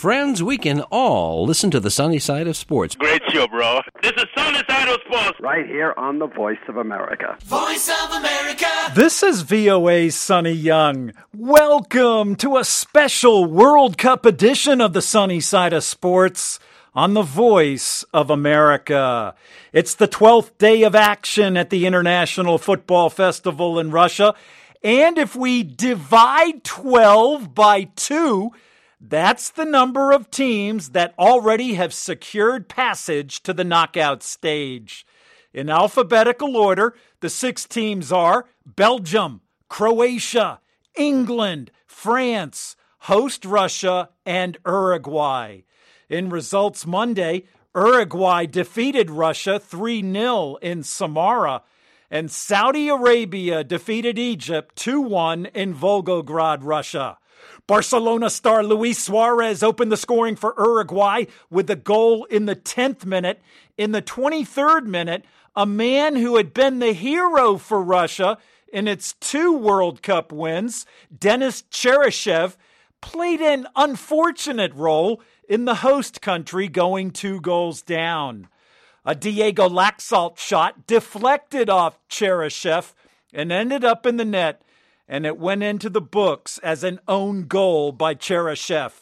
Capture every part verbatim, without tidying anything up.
friends, we can all listen to the sunny side of sports. Great show, bro. This is Sunny Side of Sports. Right here on the Voice of America. Voice of America. This is V O A's Sonny Young. Welcome to a special World Cup edition of the Sunny Side of Sports on the Voice of America. It's the twelfth day of action at the International Football Festival in Russia. And if we divide twelve by two, that's the number of teams that already have secured passage to the knockout stage. In alphabetical order, the six teams are Belgium, Croatia, England, France, host Russia, and Uruguay. In results Monday, Uruguay defeated Russia three nil in Samara, and Saudi Arabia defeated Egypt two one in Volgograd, Russia. Barcelona star Luis Suarez opened the scoring for Uruguay with a goal in the tenth minute. In the twenty-third minute, a man who had been the hero for Russia in its two World Cup wins, Denis Cheryshev, played an unfortunate role in the host country going two goals down. A Diego Laxalt shot deflected off Cheryshev and ended up in the net, and it went into the books as an own goal by Cheryshev.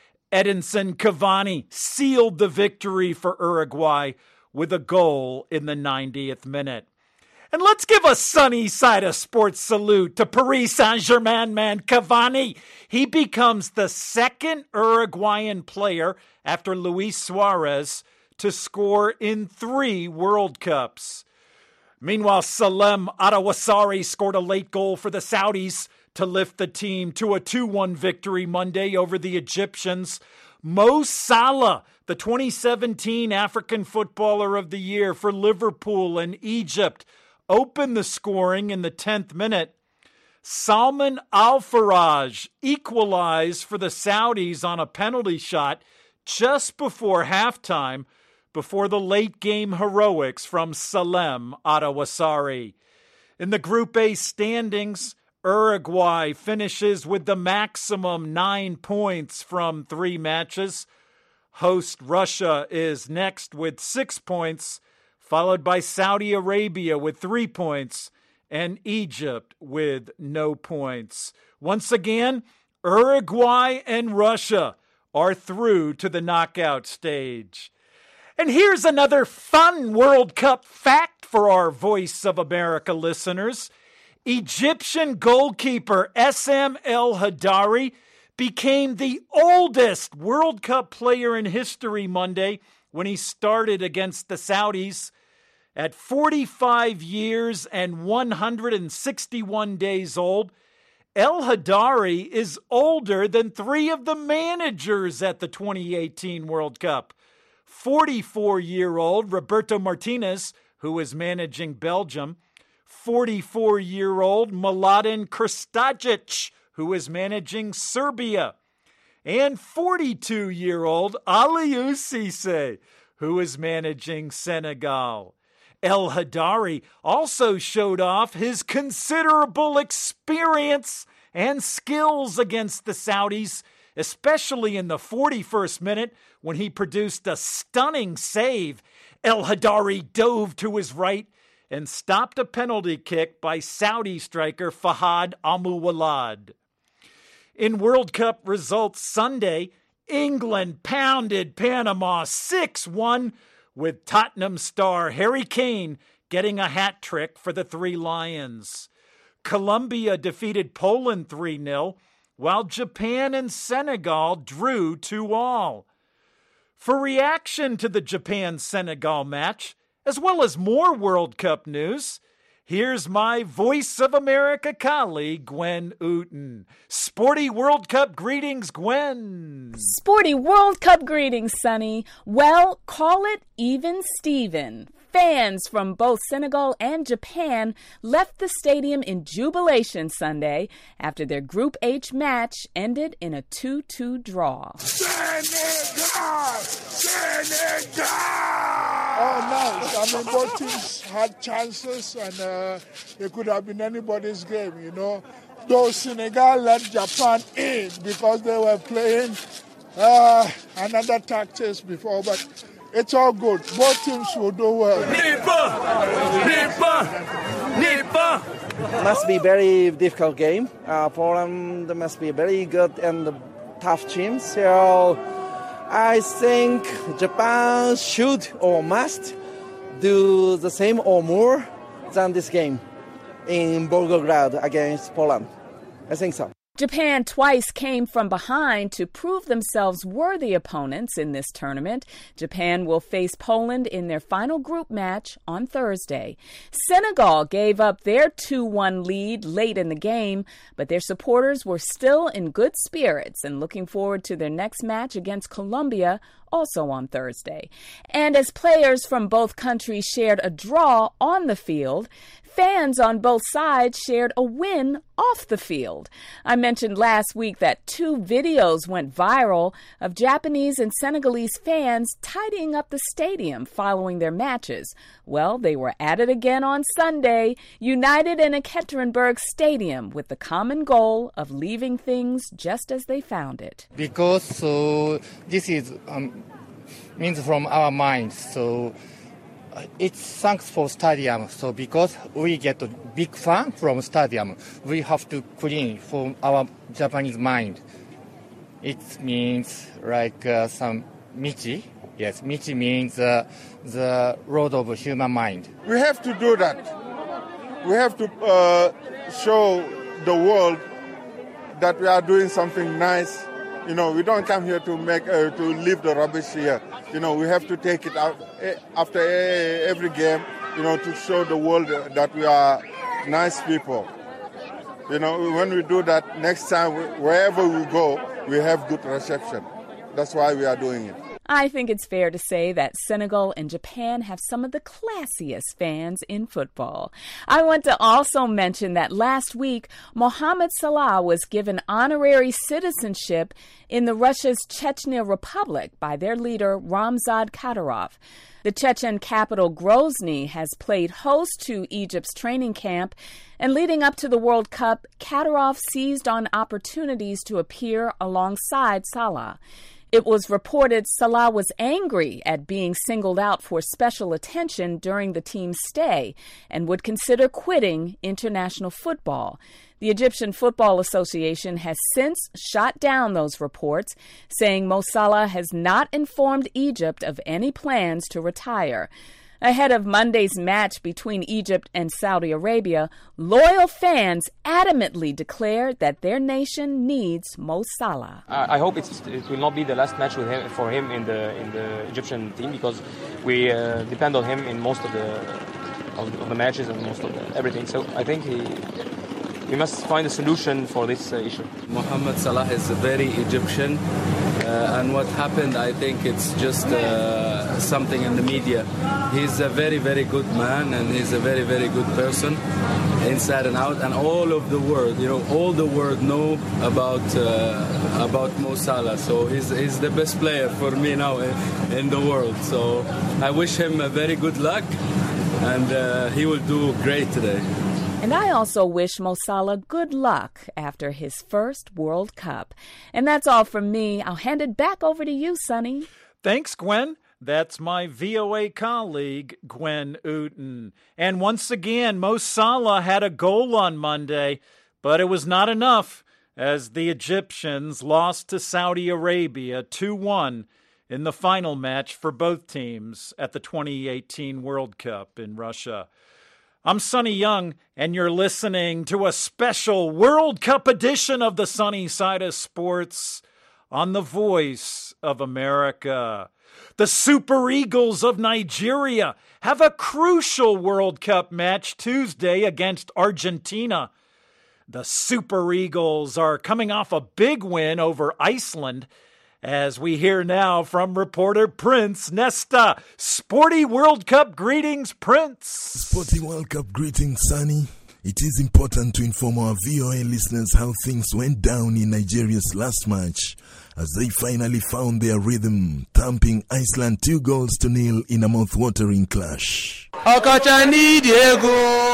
Edinson Cavani sealed the victory for Uruguay with a goal in the ninetieth minute. And let's give a sunny side of sports salute to Paris Saint-Germain man Cavani. He becomes the second Uruguayan player after Luis Suarez to score in three World Cups. Meanwhile, Salem Adawasari scored a late goal for the Saudis to lift the team to a two one victory Monday over the Egyptians. Mo Salah, the twenty seventeen African Footballer of the Year for Liverpool and Egypt, opened the scoring in the tenth minute. Salman Al-Faraj equalized for the Saudis on a penalty shot just before halftime, before the late-game heroics from Salem Adawasari. In the Group A standings, Uruguay finishes with the maximum nine points from three matches. Host Russia is next with six points, followed by Saudi Arabia with three points, and Egypt with no points. Once again, Uruguay and Russia are through to the knockout stage. And here's another fun World Cup fact for our Voice of America listeners. Egyptian goalkeeper S M El Hadari became the oldest World Cup player in history Monday when he started against the Saudis. At forty-five years and one hundred sixty-one days old, El Hadari is older than three of the managers at the twenty eighteen World Cup. forty-four-year-old Roberto Martinez, who is managing Belgium, forty-four-year-old Mladen Krstajic, who is managing Serbia, and forty-two-year-old Aliou Cisse, who is managing Senegal. El Hadari also showed off his considerable experience and skills against the Saudis, especially in the forty-first minute when he produced a stunning save. El Hadari dove to his right and stopped a penalty kick by Saudi striker Fahad Amuwalad. In World Cup results Sunday, England pounded Panama six one, with Tottenham star Harry Kane getting a hat trick for the Three Lions. Colombia defeated Poland three nil, while Japan and Senegal drew two all. For reaction to the Japan-Senegal match, as well as more World Cup news, here's my Voice of America colleague, Gwen Ooten. Sporty World Cup greetings, Gwen. Sporty World Cup greetings, Sonny. Well, call it even Steven. Fans from both Senegal and Japan left the stadium in jubilation Sunday after their Group H match ended in a two two draw. Senegal! Senegal! Oh, nice. I mean, both teams had chances, and uh, it could have been anybody's game, you know. Though Senegal let Japan in because they were playing Uh, another tactics before, but it's all good. Both teams will do well. Must be very difficult game. Uh, Poland must be very good and tough team. So I think Japan should or must do the same or more than this game in Volgograd against Poland. I think so. Japan twice came from behind to prove themselves worthy opponents in this tournament. Japan will face Poland in their final group match on Thursday. Senegal gave up their two one lead late in the game, but their supporters were still in good spirits and looking forward to their next match against Colombia, also on Thursday. And as players from both countries shared a draw on the field, fans on both sides shared a win off the field. I mentioned last week that two videos went viral of Japanese and Senegalese fans tidying up the stadium following their matches. Well, they were at it again on Sunday, united in Ekaterinburg Stadium with the common goal of leaving things just as they found it. Because so this is um, means from our minds, so it's thanks for stadium. So because we get a big fan from stadium, we have to clean from our Japanese mind. It means like uh, some michi. Yes, michi means uh, the road of human mind. We have to do that. We have to uh, show the world that we are doing something nice. You know, we don't come here to make uh, to leave the rubbish here. You know, we have to take it out after every game, you know, to show the world that we are nice people. You know, when we do that, next time, wherever we go, we have good reception. That's why we are doing it. I think it's fair to say that Senegal and Japan have some of the classiest fans in football. I want to also mention that last week, Mohamed Salah was given honorary citizenship in the Russia's Chechnya Republic by their leader, Ramzan Kadyrov. The Chechen capital Grozny has played host to Egypt's training camp, and leading up to the World Cup, Kadyrov seized on opportunities to appear alongside Salah. It was reported Salah was angry at being singled out for special attention during the team's stay and would consider quitting international football. The Egyptian Football Association has since shot down those reports, saying Mo Salah has not informed Egypt of any plans to retire. Ahead of Monday's match between Egypt and Saudi Arabia, loyal fans adamantly declared that their nation needs Mo Salah. I hope it's, it will not be the last match with him, for him in the in the Egyptian team, because we uh, depend on him in most of the of, of the matches and most of the, everything. So I think he. We must find a solution for this uh, issue. Mohamed Salah is very Egyptian, uh, and what happened, I think it's just uh, something in the media. He's a very, very good man, and he's a very, very good person, inside and out. And all of the world, you know, all the world know about uh, about Mo Salah. So he's he's the best player for me now in, in the world. So I wish him a very good luck, and uh, he will do great today. And I also wish Mo Salah good luck after his first World Cup. And that's all from me. I'll hand it back over to you, Sonny. Thanks, Gwen. That's my V O A colleague, Gwen Ooten. And once again, Mo Salah had a goal on Monday, but it was not enough as the Egyptians lost to Saudi Arabia two one in the final match for both teams at the twenty eighteen World Cup in Russia. I'm Sonny Young, and you're listening to a special World Cup edition of the Sunny Side of Sports on the Voice of America. The Super Eagles of Nigeria have a crucial World Cup match Tuesday against Argentina. The Super Eagles are coming off a big win over Iceland, as we hear now from reporter Prince Nesta. Sporty World Cup greetings, Prince. Sporty World Cup greetings, Sonny. It is important to inform our V O A listeners how things went down in Nigeria's last match as they finally found their rhythm, thumping Iceland two goals to nil in a mouth-watering clash. Okachani Diego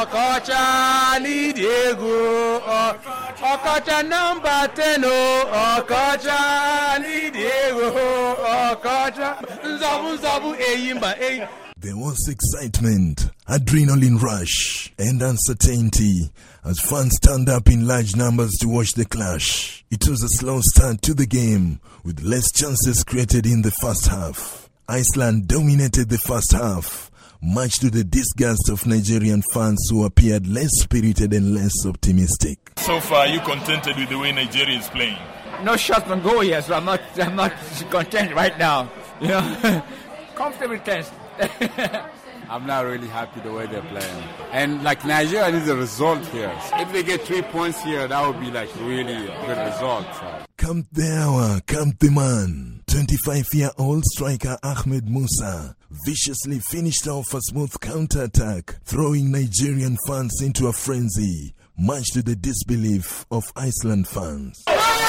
Okocha need ego. Okocha number ten. Okocha need ego. Okocha Nzabu Nzabu Eyimba Ey. There was excitement, adrenaline rush, and uncertainty as fans turned up in large numbers to watch the clash. It was a slow start to the game, with less chances created in the first half. Iceland dominated the first half, much to the disgust of Nigerian fans who appeared less spirited and less optimistic. So far, are you contented with the way Nigeria is playing? No shots on goal yet, so I'm not, I'm not content right now. You know, comfortable tense. I'm not really happy the way they're playing. And like Nigeria needs a result here. If they get three points here, that would be like really a good result. So. Count the hour, count the man. twenty-five-year-old striker Ahmed Musa viciously finished off a smooth counter-attack, throwing Nigerian fans into a frenzy, much to the disbelief of Iceland fans.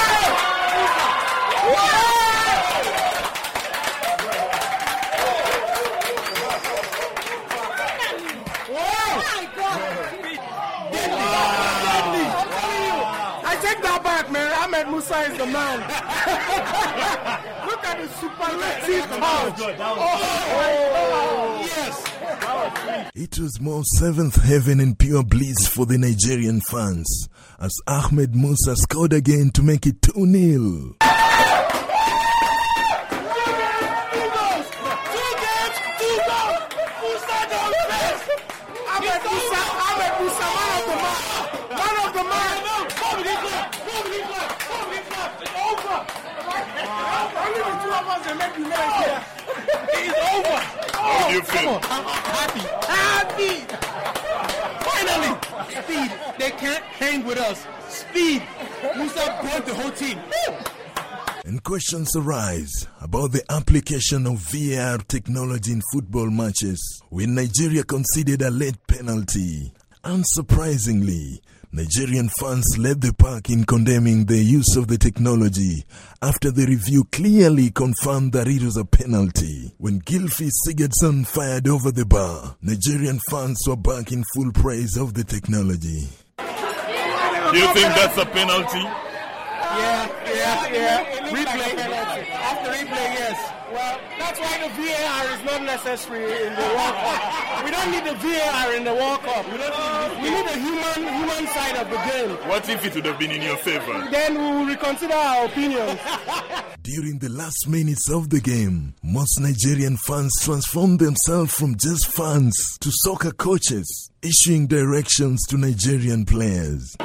Ahmed Musa is the man. Look at the superlative touch. Oh, yes. It was more seventh heaven and pure bliss for the Nigerian fans as Ahmed Musa scored again to make it two nil. It's over. How do you feel? Happy. Happy. Finally. Speed. They can't hang with us. Speed. Musa brought the whole team. And questions arise about the application of V A R technology in football matches when Nigeria conceded a late penalty. Unsurprisingly, Nigerian fans led the pack in condemning the use of the technology after the review clearly confirmed that it was a penalty. When Gylfi Sigurdsson fired over the bar, Nigerian fans were back in full praise of the technology. Do you think that's a penalty? Yeah, yeah, yeah. Replay. After replay, yes. Well, that's why the V A R is not necessary in the World Cup. We don't need the V A R in the World Cup. We, don't need, we need the human human side of the game. What if it would have been in your favor? Then we will reconsider our opinions. During the last minutes of the game, most Nigerian fans transformed themselves from just fans to soccer coaches, issuing directions to Nigerian players.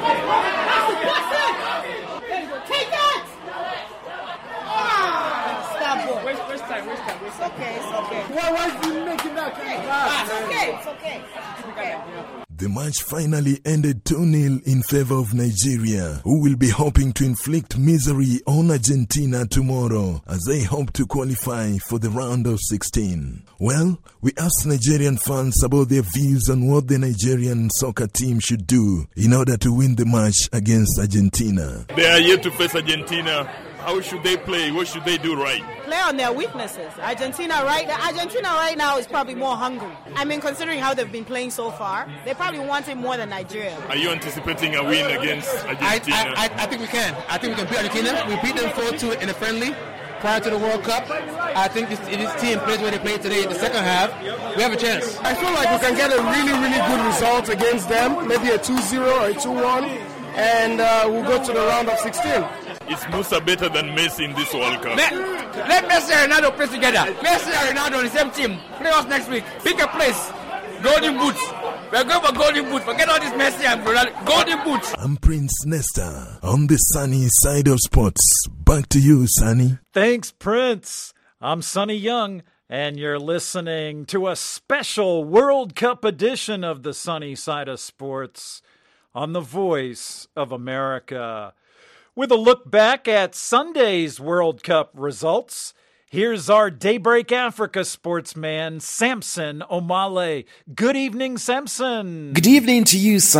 The match finally ended two nil in favor of Nigeria, who will be hoping to inflict misery on Argentina tomorrow as they hope to qualify for the round of sixteen. Well, we asked Nigerian fans about their views on what the Nigerian soccer team should do in order to win the match against Argentina. They are yet to face Argentina. How should they play? What should they do right? Play on their weaknesses. Argentina right Argentina right now is probably more hungry. I mean, considering how they've been playing so far, they probably want it more than Nigeria. Are you anticipating a win against Argentina? I, I, I, I think we can. I think we can beat Argentina. We beat them four two in a friendly prior to the World Cup. I think this, this team plays where they played today in the second half. We have a chance. I feel like we can get a really, really good result against them. Maybe a two zero or a two one. And uh, we'll go to the round of sixteen. Is Musa better than Messi in this World Cup? Let, let Messi and Ronaldo play together. Messi and Ronaldo on the same team. Play us next week. Pick a place. Golden boots. We're going for golden boots. Forget all this Messi and Ronaldo. Golden boots. I'm Prince Nesta on the sunny side of sports. Back to you, Sonny. Thanks, Prince. I'm Sonny Young, and you're listening to a special World Cup edition of the Sunny Side of Sports on the Voice of America. With a look back at Sunday's World Cup results, here's our Daybreak Africa sportsman, Samson Omale. Good evening, Samson. Good evening to you, Sonny.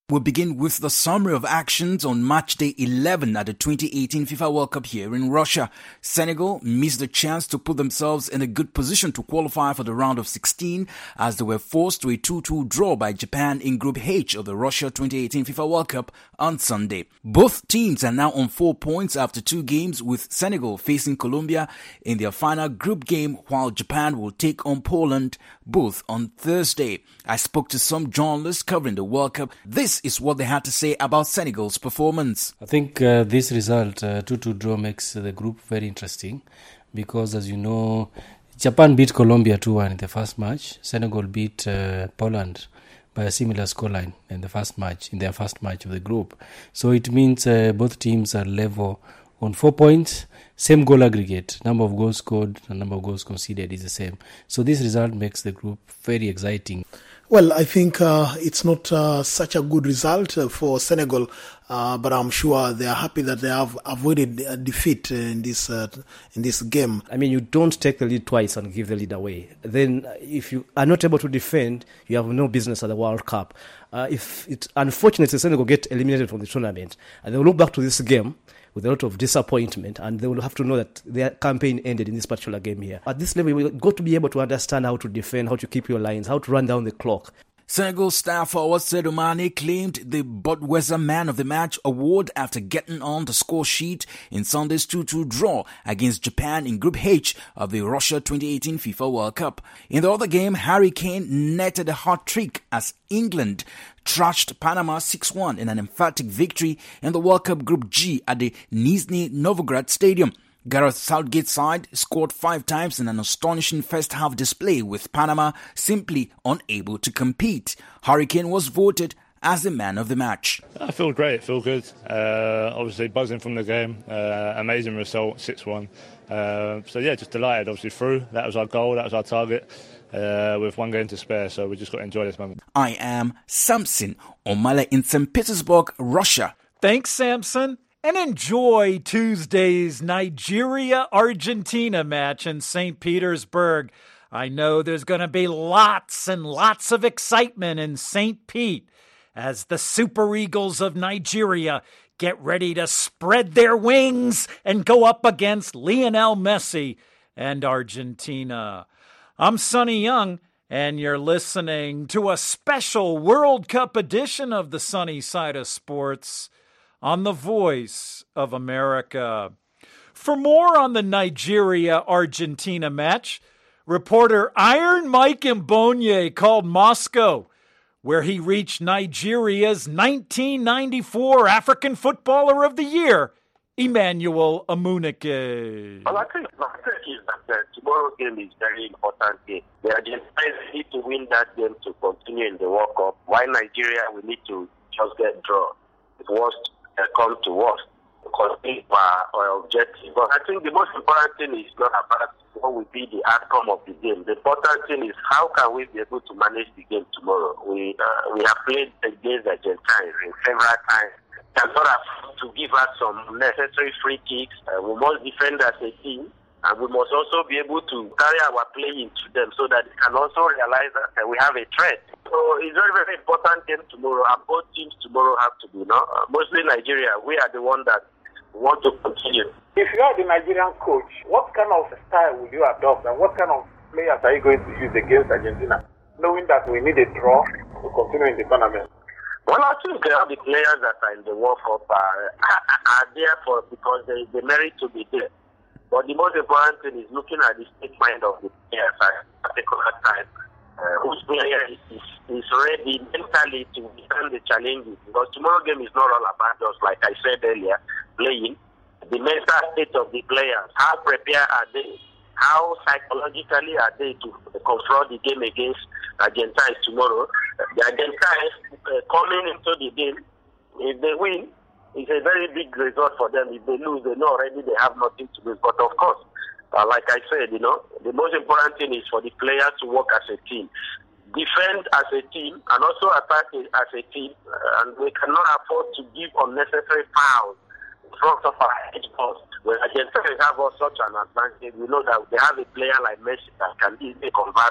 We'll begin with the summary of actions on match day eleven at the twenty eighteen FIFA World Cup here in Russia. Senegal missed the chance to put themselves in a good position to qualify for the round of sixteen as they were forced to a two two draw by Japan in Group H of the Russia twenty eighteen FIFA World Cup on Sunday. Both teams are now on four points after two games, with Senegal facing Colombia in their final group game while Japan will take on Poland both on Thursday. I spoke to some journalists covering the World Cup. This is what they had to say about Senegal's performance. I think uh, this result, uh, two two draw, makes the group very interesting because, as you know, Japan beat Colombia two one in the first match. Senegal beat uh, Poland by a similar scoreline in the first match, in their first match of the group. So it means uh, both teams are level on four points, same goal aggregate, number of goals scored and number of goals conceded is the same. So this result makes the group very exciting. Well, I think uh, it's not uh, such a good result uh, for Senegal, uh, but I'm sure they are happy that they have avoided a defeat in this uh, in this game. I mean, you don't take the lead twice and give the lead away. Then, if you are not able to defend, you have no business at the World Cup. Uh, if it's unfortunate, Senegal get eliminated from the tournament, and they will look back to this game with a lot of disappointment, and they will have to know that their campaign ended in this particular game here. At this level, you've got to be able to understand how to defend, how to keep your lines, how to run down the clock. Senegal star forward Sadio Mane claimed the Budweiser Man of the Match award after getting on the score sheet in Sunday's two two draw against Japan in Group H of the Russia twenty eighteen FIFA World Cup. In the other game, Harry Kane netted a hat trick as England trashed Panama six one in an emphatic victory in the World Cup Group G at the Nizhny Novgorod Stadium. Gareth Southgate's side scored five times in an astonishing first-half display, with Panama simply unable to compete. Harry Kane was voted as the man of the match. I feel great, feel good. Uh, obviously buzzing from the game, uh, amazing result, six one. Uh, so yeah, just delighted, obviously through. That was our goal, that was our target. Uh, with one game to spare, so we just got to enjoy this moment. I am Samson Omale in Saint Petersburg, Russia. Thanks, Samson. And enjoy Tuesday's Nigeria-Argentina match in Saint Petersburg. I know there's going to be lots and lots of excitement in Saint Pete as the Super Eagles of Nigeria get ready to spread their wings and go up against Lionel Messi and Argentina. I'm Sonny Young, and you're listening to a special World Cup edition of the Sunny Side of Sports on the Voice of America. For more on the Nigeria-Argentina match, reporter Iron Mike Mbonye called Moscow, where he reached Nigeria's nineteen ninety-four African Footballer of the Year, Emmanuel Amunike. Well, I think my take is that uh, tomorrow's game is very important game. The Argentines need to win that game to continue in the World Cup, while Nigeria will need to just get draw. If worst uh, come to worst, because we are our objective. But I think the most important thing is not about what will be the outcome of the game. The important thing is how can we be able to manage the game tomorrow. We uh, we have played against Argentina several times. Cannot afford to give us some necessary free kicks. Uh, we must defend as a team, and we must also be able to carry our play into them so that they can also realize that uh, we have a threat. So it's very, very important game tomorrow, and both teams tomorrow have to be, you know, uh, mostly Nigeria. We are the one that want to continue. If you are the Nigerian coach, what kind of style will you adopt, and what kind of players are you going to use against Argentina, knowing that we need a draw to continue in the tournament? Well, I think uh, the players that are in the World Cup are, are there for because they, they merit to be there. But the most important thing is looking at the state mind of the players at a particular time. Uh, whose player is, is ready mentally to defend the challenges. Because tomorrow's game is not all about just, like I said earlier, playing. The mental state of the players, how prepared are they? How psychologically are they to confront the game against Argentina tomorrow? The Argentines uh, coming into the game, if they win, it's a very big result for them. If they lose, they know already they have nothing to lose. But of course, uh, like I said, you know, the most important thing is for the players to work as a team, defend as a team, and also attack as a team. Uh, and we cannot afford to give unnecessary fouls in front of our edge post. When Argentina have such an advantage, we know that they have a player like Messi that can easily convert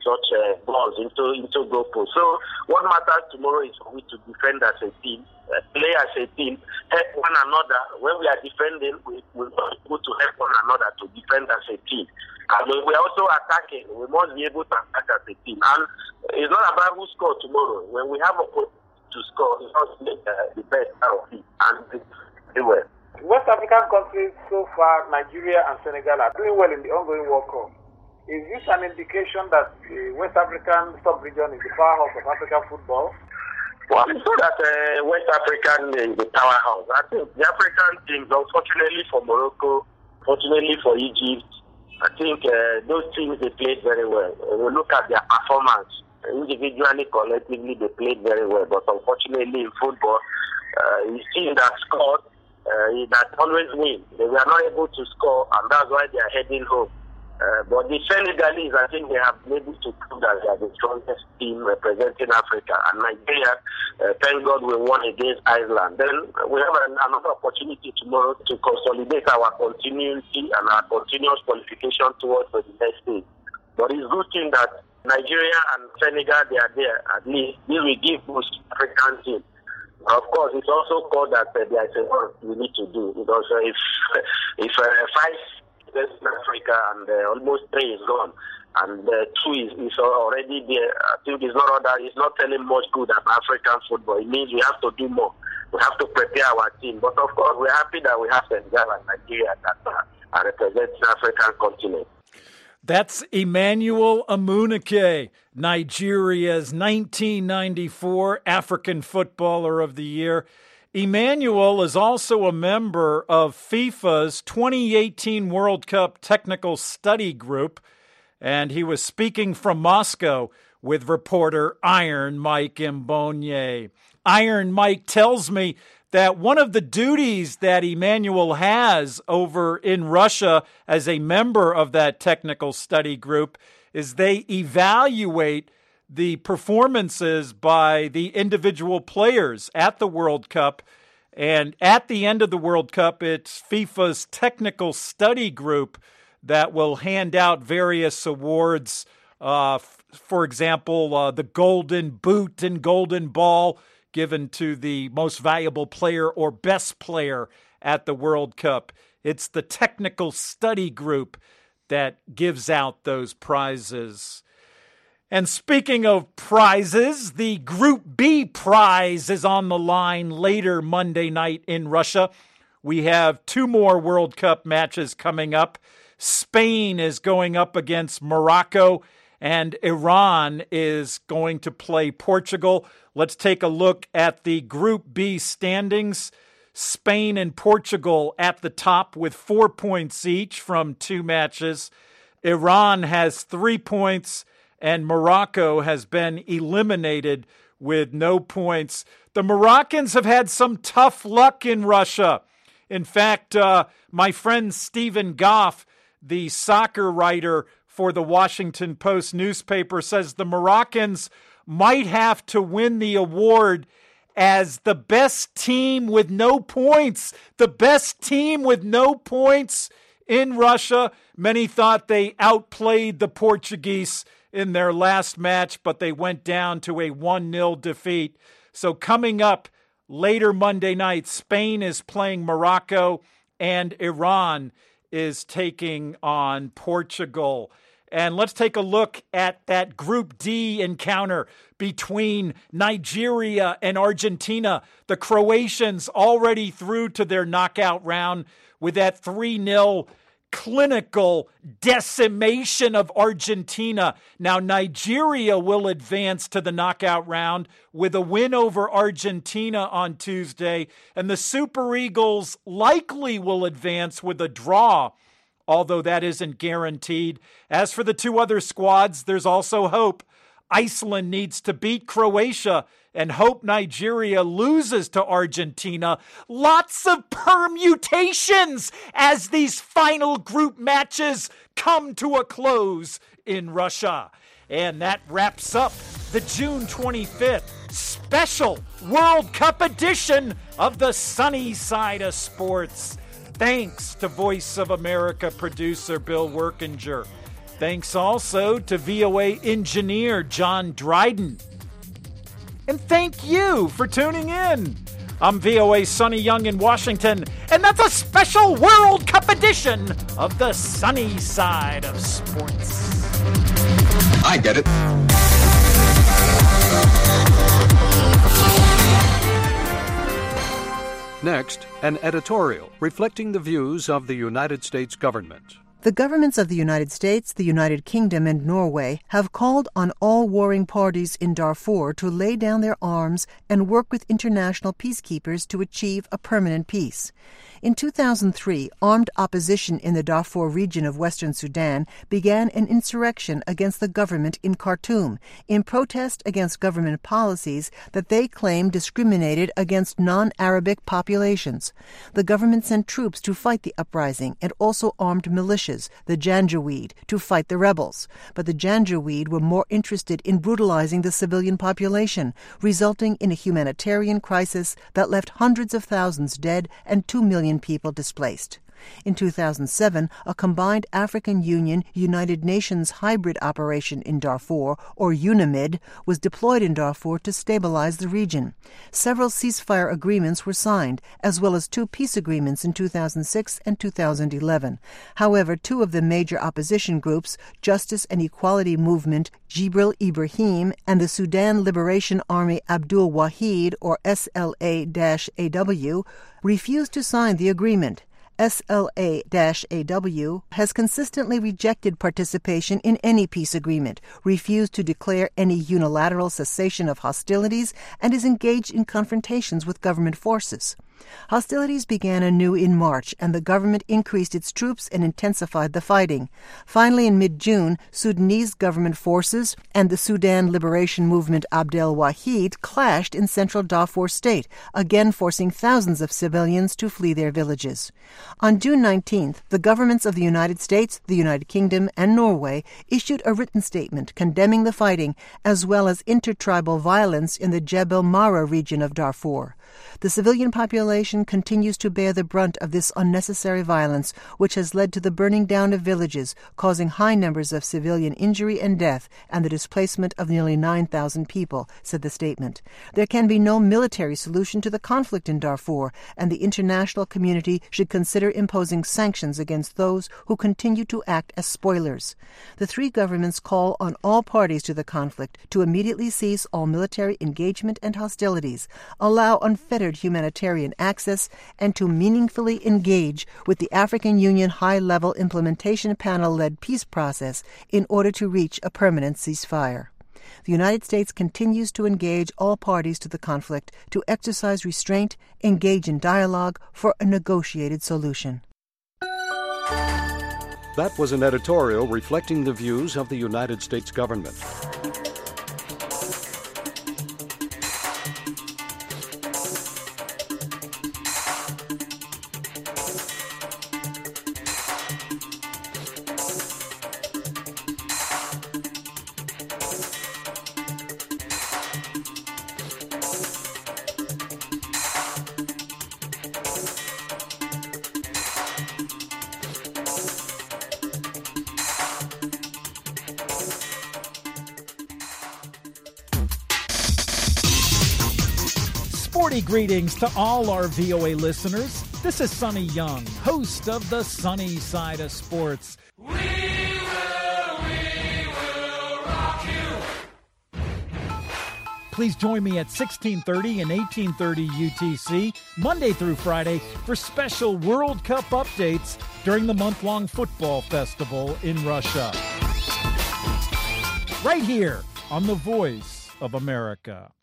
such uh, balls into into goal post. So what matters tomorrow is for we to defend as a team, uh, play as a team, help one another. When we are defending, we we must be able to help one another to defend as a team. And when we are also attacking, we must be able to attack as a team. And it's not about who score tomorrow. When we have a to score, we must make uh, the best out of it and do well. West African countries so far, Nigeria and Senegal, are doing well in the ongoing World Cup. Is this an indication that the West African sub-region is the powerhouse of African football? Well, it's not that uh, West African is the powerhouse. I think the African teams, unfortunately for Morocco, fortunately for Egypt, I think uh, those teams, they played very well. When we look at their performance, individually, collectively, they played very well. But unfortunately in football, uh, you see that scored, Uh, that always win. They were not able to score, and that's why they are heading home. Uh, but the Senegalese, I think they have been able to prove that they are the strongest team representing Africa. And Nigeria, uh, thank God we won against Iceland. Then we have an, another opportunity tomorrow to consolidate our continuity and our continuous qualification towards the next stage. But it's good thing that Nigeria and Senegal, they are there. At least this will give boost African team. Of course, it's also called that uh, there is a work we need to do, because uh, if if uh, five is in Africa and uh, almost three is gone, and uh, two is, is already there, I think it's not other, it's not telling much good about African football. It means we have to do more. We have to prepare our team. But of course, we're happy that we have Senegal and Nigeria that uh, are representing the African continent. That's Emmanuel Amunike, Nigeria's nineteen ninety-four African Footballer of the Year. Emmanuel is also a member of FIFA's twenty eighteen World Cup Technical Study Group, and he was speaking from Moscow with reporter Iron Mike Mbonye. Iron Mike tells me that one of the duties that Emmanuel has over in Russia as a member of that technical study group is they evaluate the performances by the individual players at the World Cup. And at the end of the World Cup, it's FIFA's technical study group that will hand out various awards. Uh, f- for example, uh, the Golden Boot and Golden Ball given to the most valuable player or best player at the World Cup. It's the technical study group that gives out those prizes. And speaking of prizes, the Group B prize is on the line later Monday night in Russia. We have two more World Cup matches coming up. Spain is going up against Morocco, and Iran is going to play Portugal. Let's take a look at the Group B standings. Spain and Portugal at the top with four points each from two matches. Iran has three points, and Morocco has been eliminated with no points. The Moroccans have had some tough luck in Russia. In fact, uh, my friend Stephen Goff, the soccer writer for the Washington Post newspaper, says the Moroccans might have to win the award as the best team with no points. The best team with no points in Russia. Many thought they outplayed the Portuguese in their last match, but they went down to a one nil defeat. So coming up later Monday night, Spain is playing Morocco and Iran is taking on Portugal. And let's take a look at that Group D encounter between Nigeria and Argentina. The Croatians already through to their knockout round with that three nil clinical decimation of Argentina. Now Nigeria will advance to the knockout round with a win over Argentina on Tuesday, and the Super Eagles likely will advance with a draw, although that isn't guaranteed. As for the two other squads, there's also hope. Iceland needs to beat Croatia and hope Nigeria loses to Argentina. Lots of permutations as these final group matches come to a close in Russia. And that wraps up the June twenty-fifth special World Cup edition of the Sunny Side of Sports. Thanks to Voice of America producer Bill Workinger. Thanks also to V O A engineer John Dryden. And thank you for tuning in. I'm V O A's Sonny Young in Washington, and that's a special World Cup edition of the Sunny Side of Sports. I get it. Next, an editorial reflecting the views of the United States government. The governments of the United States, the United Kingdom, and Norway have called on all warring parties in Darfur to lay down their arms and work with international peacekeepers to achieve a permanent peace. In two thousand three, armed opposition in the Darfur region of Western Sudan began an insurrection against the government in Khartoum in protest against government policies that they claim discriminated against non-Arabic populations. The government sent troops to fight the uprising and also armed militias, the Janjaweed, to fight the rebels. But the Janjaweed were more interested in brutalizing the civilian population, resulting in a humanitarian crisis that left hundreds of thousands dead and two million people displaced. In two thousand seven, a combined African Union United Nations hybrid operation in Darfur, or UNAMID, was deployed in Darfur to stabilize the region. Several ceasefire agreements were signed, as well as two peace agreements in two thousand six and two thousand eleven. However, two of the major opposition groups, Justice and Equality Movement Jibril Ibrahim and the Sudan Liberation Army Abdul Wahid, or S L A A W, refused to sign the agreement. S L A A W has consistently rejected participation in any peace agreement, refused to declare any unilateral cessation of hostilities, and is engaged in confrontations with government forces. Hostilities began anew in March, and the government increased its troops and intensified the fighting. Finally, in mid-June, Sudanese government forces and the Sudan Liberation Movement Abdel Wahid clashed in central Darfur state, again forcing thousands of civilians to flee their villages. On June nineteenth, the governments of the United States, the United Kingdom, and Norway issued a written statement condemning the fighting, as well as intertribal violence in the Jebel Mara region of Darfur. The civilian population continues to bear the brunt of this unnecessary violence, which has led to the burning down of villages, causing high numbers of civilian injury and death, and the displacement of nearly nine thousand people, said the statement. There can be no military solution to the conflict in Darfur, and the international community should consider imposing sanctions against those who continue to act as spoilers. The three governments call on all parties to the conflict to immediately cease all military engagement and hostilities, allow unfettered humanitarian access, and to meaningfully engage with the African Union High-Level Implementation Panel-led peace process in order to reach a permanent ceasefire. The United States continues to engage all parties to the conflict to exercise restraint, engage in dialogue for a negotiated solution. That was an editorial reflecting the views of the United States government. Sporty greetings to all our V O A listeners. This is Sonny Young, host of the Sunny Side of Sports. We will, we will rock you. Please join me at sixteen thirty and eighteen thirty U T C, Monday through Friday, for special World Cup updates during the month-long football festival in Russia. Right here on The Voice of America.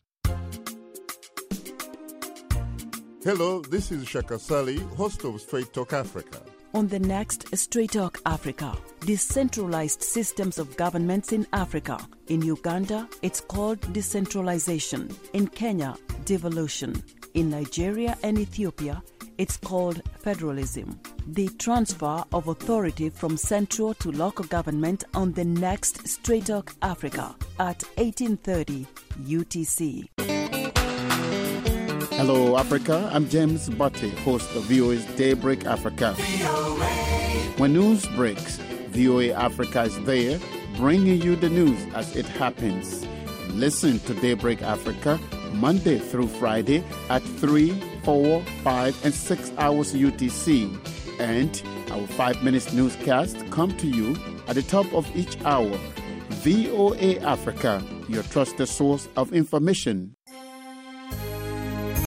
Hello, this is Shaka Sali, host of Straight Talk Africa. On the next Straight Talk Africa, decentralized systems of governments in Africa. In Uganda, it's called decentralization. In Kenya, devolution. In Nigeria and Ethiopia, it's called federalism. The transfer of authority from central to local government on the next Straight Talk Africa at eighteen thirty U T C. Hello, Africa. I'm James Butte, host of V O A's Daybreak Africa. When news breaks, V O A Africa is there, bringing you the news as it happens. Listen to Daybreak Africa Monday through Friday at three, four, five, and six hours U T C. And our five minutes newscast come to you at the top of each hour. V O A Africa, your trusted source of information.